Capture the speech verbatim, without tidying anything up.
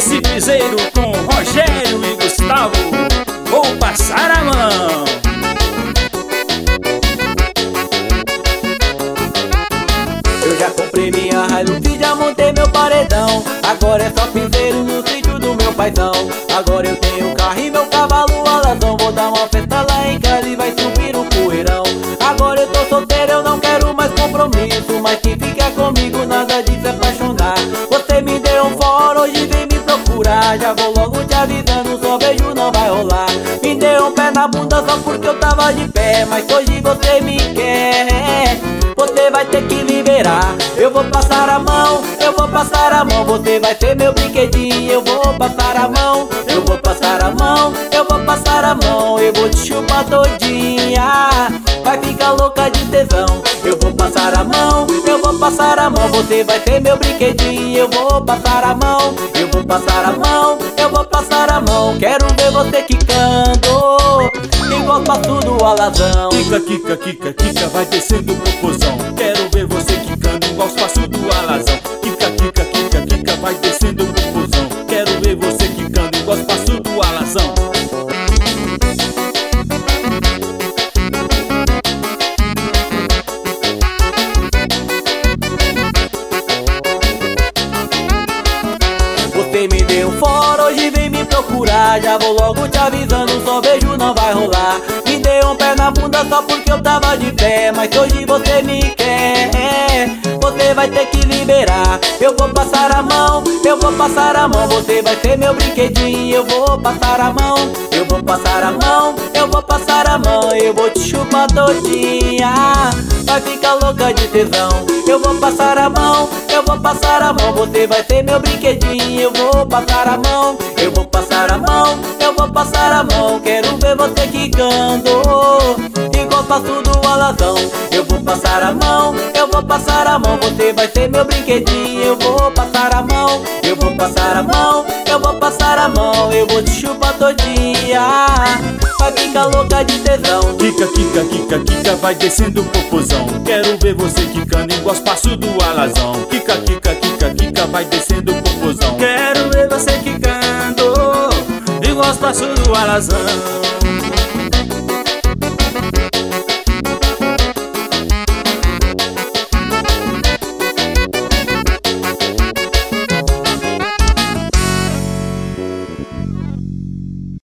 Esse piseiro com Rogério e Gustavo, vou passar a mão. Eu já comprei minha Hilux e já montei meu paredão. Agora é só piseiro no sítio do meu paizão. Agora eu tenho carro e meu cavalo alazão. Vou dar uma festa lá em casa e vai subir um poeirão. Agora eu tô solteiro, eu não quero mais compromisso, mas quem fica comigo nada de se apaixonar. Você me deu um fora, hoje vem me procurar. Já vou logo te avisando, só beijo não vai rolar. Me deu um pé na bunda só porque eu tava de pé, mas hoje você me quer, você vai ter que liberar. Eu vou passar a mão, eu vou passar a mão. Você vai ser meu brinquedinho, eu vou passar a mão. Eu vou passar a mão, eu vou passar a mão. Eu vou te chupar todinha, vai ficar louca de tesão. Eu vou passar a mão, eu vou passar a mão. Você vai ser meu brinquedinho, eu vou passar a mão. Eu vou passar a mão, eu vou passar a mão. Quero ver você quicando igual passo do alazão. Quica, quica, quica, quica, vai descendo o popozão. Quero ver você quicando igual os passos do alazão. Quica, quica, quica, quica, vai descendo o popozão. Quero ver você quicando igual os passos do alazão. Você me deu fora, hoje vem me procurar. Já vou logo te avisando, só beijo não vai rolar. Me deu um pé na bunda só porque eu tava de pé, mas hoje você me quer, você vai ter que liberar. Eu vou passar a mão, eu vou passar a mão. Você vai ser meu brinquedinho, eu vou passar a mão. Eu vou passar a mão, eu vou passar a mão. Eu vou te chupar todinha, vai ficar louca de tesão. Eu vou passar a mão, eu vou passar a mão. Você vai ser meu brinquedinho, eu vou passar a mão. Eu vou passar a mão, eu vou passar a mão. Quero ver você quicando igual passo do alazão. Eu vou passar a mão, eu vou passar a mão. Você vai ser meu brinquedinho, eu vou passar a mão. Eu vou passar a mão, eu vou passar a mão. Eu vou te chupar todinha, vai ficar louca de tesão. Quica, quica, quica, quica, vai descendo o popozão. Quero ver você quicando igual os passos do alazão. Quica, quica, quica, quica, vai descendo o popozão. Quero ver você quicando igual os passos do alazão.